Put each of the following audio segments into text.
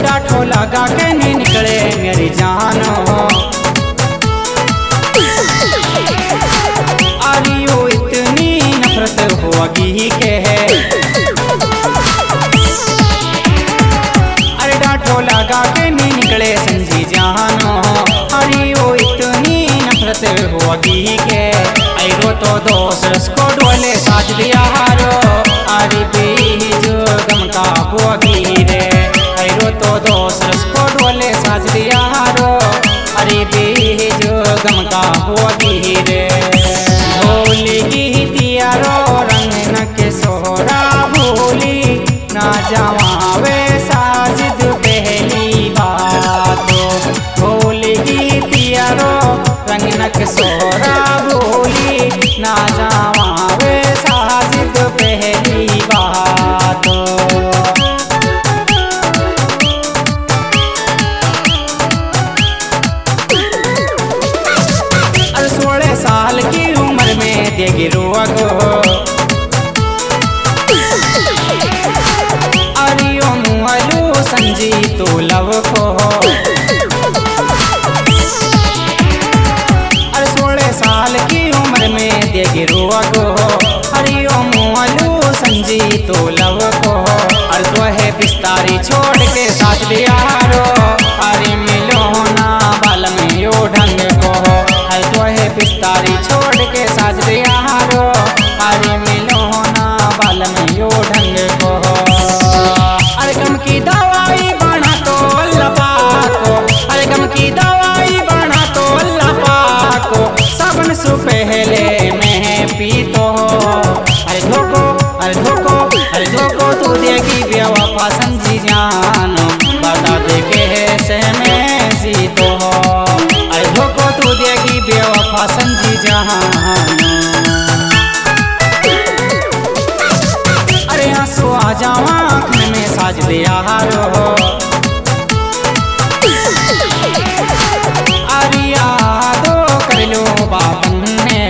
डाठो लगा के नहीं निकले मेरी जान हो। आरियो इतनी नफरत होगी के है, अरे डाठो लगा के नहीं निकले संजी जान हो। आरियो इतनी नफरत होगी के ऐरो तो दोस्त को डोले साथ दिया हारो। आरी बीज गम का होगी रे ऐरो तो दोस्त को डोले साथ दिया हारो। अरे बीज गम का होगी रे भोली गीतियारो रंग न के सोहरा भूली ना जावे साजिद पहली बात। भोली गीतियारो रंग न के सोहरा भूली ना जावे साजिद पहली बात। अरे 16 साल की उम्र में देगी रोग अरियो मुआलू संजी तो लव को। अरे 16 साल की उम्र में देगी रोग हरियो मुआलू संजी तो लव को। अरे तो है बिस्तारी छोड़ के साथ दिया रो। अरे मिलो ना बाल में यो ढंग को। अरे तो है बिस्तारी छोड़ के साथ दिया रो। अरे मिलो ना बाल में यो ढंग को। अरे गम की दवाई बना तो लपाको। अरे गम की दवाई बना तो लपाको सबन सु पहले में पी तो। अरे धोको अरे धोको अरे धोको तू देगी बेवफा संजी जान बता दे के से में सी तो। अरे धोको तू देगी बेवफा संजी जान। अरे आंसू आ जावा आँख में साज दिया हारो। अरे यादो कर लो बातन ने।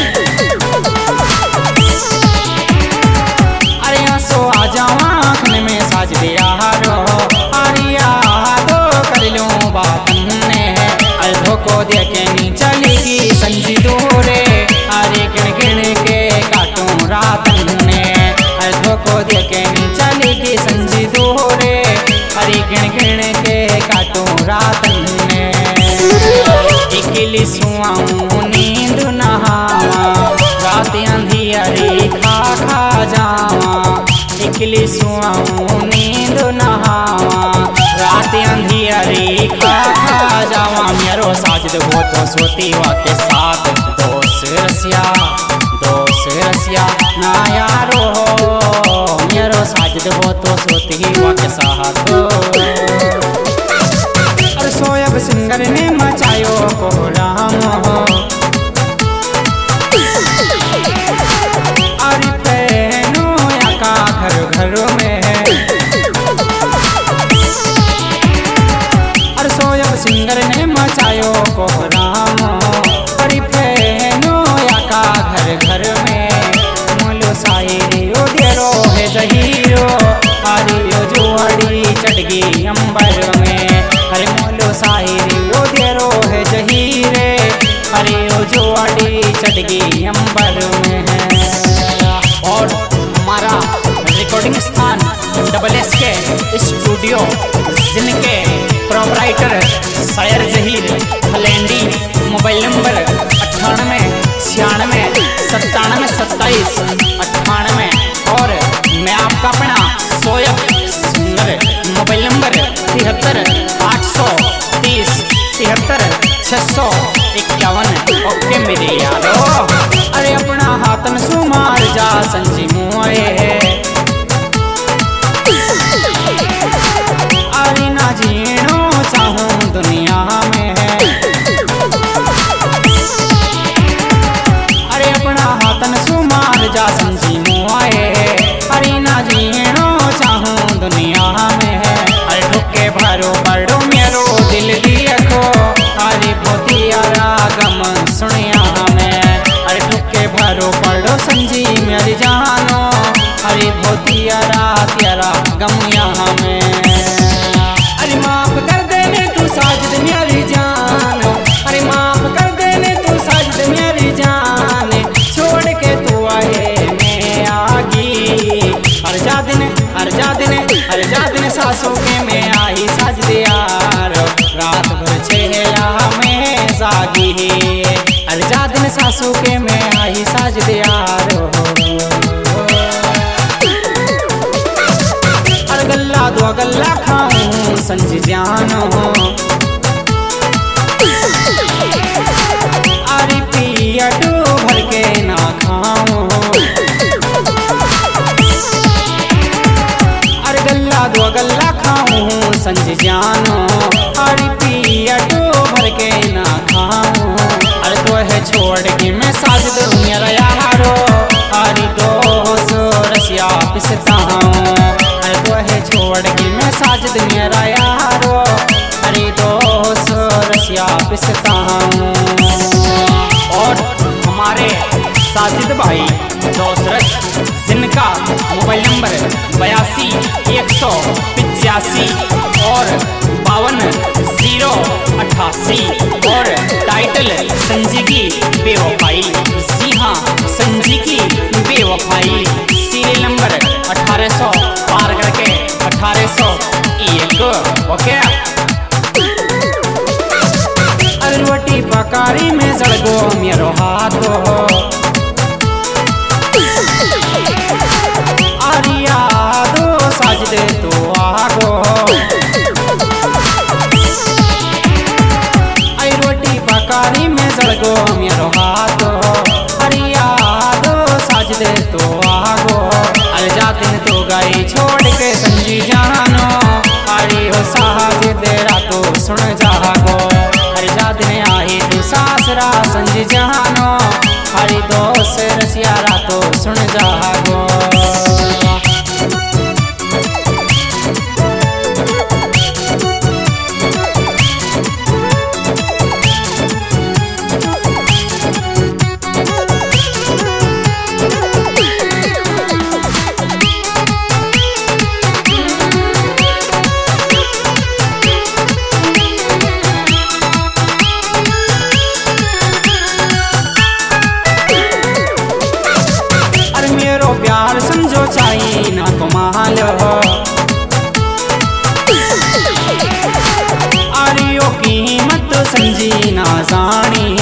अरे आंसू आ जावा आँख में साज दिया हारो। अरे यादो कर लो बातन ने। अरे धोको देखे नी चलेगी संजी दूरे। अरे गिण गिण के काटूं रातन ने। अरे धोको देखे नी चलेगी संजी दूरे। अरे गिण गिण के काटूं रातन ने। इकली सुआऊं नींद नहावा रात अंधियारी खा खा जावा। इकली सुआऊं नींद नहावा रात अंधियारी खा खा जावा। मेरो साजिद वो तो सोती वा के साथ दोस्त रसिया ना यारो। मेरो साजिद वो तो सोती वा के साथ। और सोयब सिंगर ने मचायो कोहराम हो। अरे पहनो का घर घर में है। और सोयब सिंगर ने मचायो कोहराम हो। अरे पहनो का घर घर में मोलो सायरी उड़ेरो है जहीरो। अरे यो जोड़ी चढ़गी अंबर में। अरे मोलो सायरी उड़ेरो है जहीरे। अरे यो जोड़ी चढ़गी अंबर में है। और हमारा रिकॉर्डिंग स्थान डबल के स्टूडियो जिनके प्रोपराइटर शायर जहीर हलेंडी। Mobile number 98 96 97 27 98। और मैं आपका अपना Soyab singer mobile number 73 830 73 651। Okay मेरे यारो। अरे अपना हाथन सुमार जा संजी मुआए। अरे ना जीनो चाहूं दुनिया में है। अरे अपना हाथन सुमार जा संजी मुआए। अरे ना जीनो चाहूं दुनिया में है। अरे ढुके भरो पड़ो मेरो दिल दियो। अरे भोतिया रागम सुनिया में। अरे ढुके भरो पड़ो संजी मेरी जानो। अरे भोतिया रात यारा गम यहाँ में। अरे के में आई साज दियार रात भर छेला में जागी अरे जा दिन सासू के में आई साज दियार अरे गल्ला दो गल्ला खाऊं संज जानो अरे पिया डू भर के ना खाऊं अरे गल्ला दो गल्ला खाऊं संज जानो अरे पिया डू भर के ना खाऊं अरे तो है छोड़ के मैं साज दूं मेरा यारो अरे दोस्त रसिया पिसता हूँ अरे तो है छोड़ के मैं साज दूं मेरा यारो अरे दोस्त रसिया पिसता हूँ। और हमारे साजिद भाई दोस्त जिनका मोबाइल नंबर 82 185 और 52 088 और टाइटल संजी की बेवफाई। जी हाँ, संजी की बेवफाई। सीरियल नंबर 1800 पार करके 1801। ओके। अरे रोटी पकारी में जड़गो मेरो हाथ हो अरिया दो साज दे तो आगो आई रोटी पकारी में जड़गो मेरो हाथ हो अरिया दो साज दे तो आगो अरे जा दिन तो गई छोड़ के संजी जानो अरे हो साज तेरा तो सुन जागो अरे जा दिन आई तू सासरा संजी जानो हरी दोस्त रसियारा तो सुन जागो। प्यार समझो चाहिए ना कमाल हो आरियो कीमत समझी ना जानी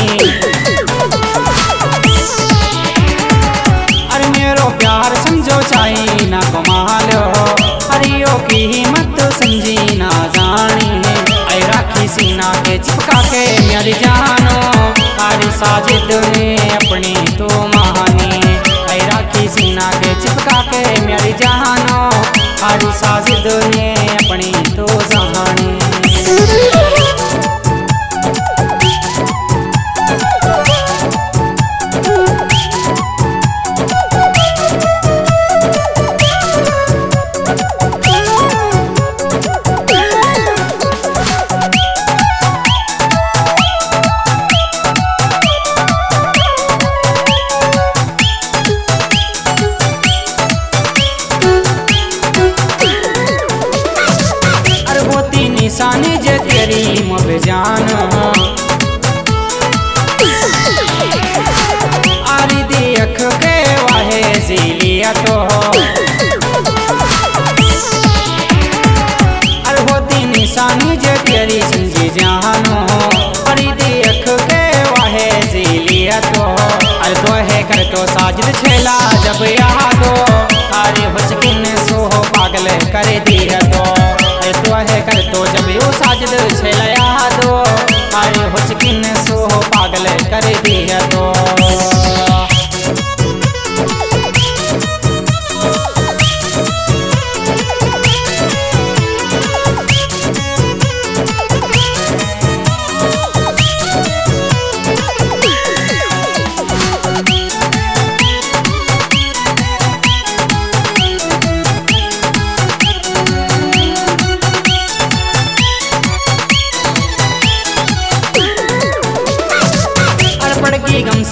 अरे मेरो प्यार समझो चाहिए ना कमाल हो आरियो कीमत समझी ना जानी ऐ राखी सीना के चिपका के मेरी जानो अरे साजिद ने अपनी तो महानी राखी सीना के चिपका के मेरी जानो हरी साजिद ने अपनी तो जहानी। निशानी जे तेरी मब जान आरी देख के वाहे जिलिया तो अरे होती निशानी जे तेरी संजी जानो आरी देख के वाहे जिलिया तो अरे तो है कर तो साजिद छेला जब यादो अरे हुचकिन सो पागल कर दिया तो तो है कर तो जब यो साजिद छेला दो अरे हुचकिन सो पागल कर दिया तो। गम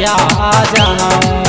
आ जाऊं।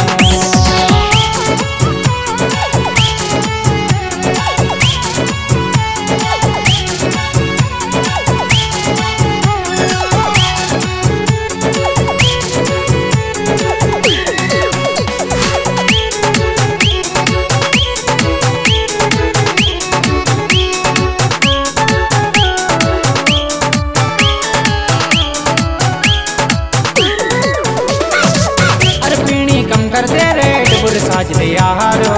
कर दे रेड बुल साज दे यारो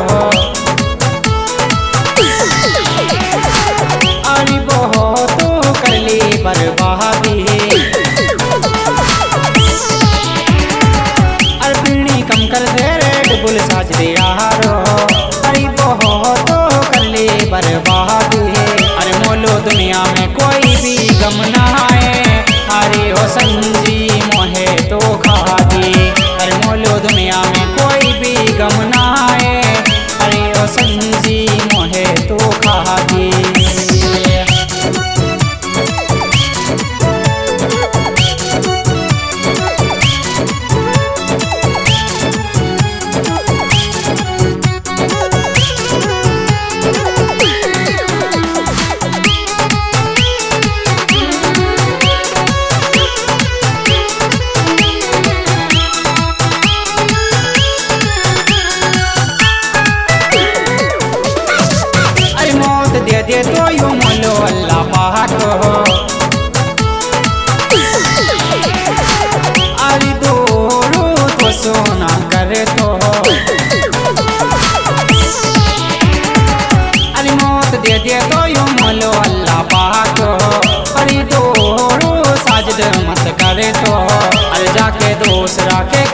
अरे बहुत तू कर ली बर्बादी अरे पीणी कम कर दे रेड बुल साज दे यारो अरे बहुत तू कर ली बर्बादी अरे मोलो दुनिया में कोई भी गम ना आए अरे हो संजी मोहे तो खा दी अरे मोलो दुनिया में कोई भी गम ना आए अरे ओ संजी मोहे तो खा दी। दे तो यू मोलो अल्लाह पाक हो अरे दोरू तो सोना करे तो अरे मौत दे तो यू मोलो अल्लाह पाक हो अरे दोरू साजद मत करे तो अरे जाके दूसरा के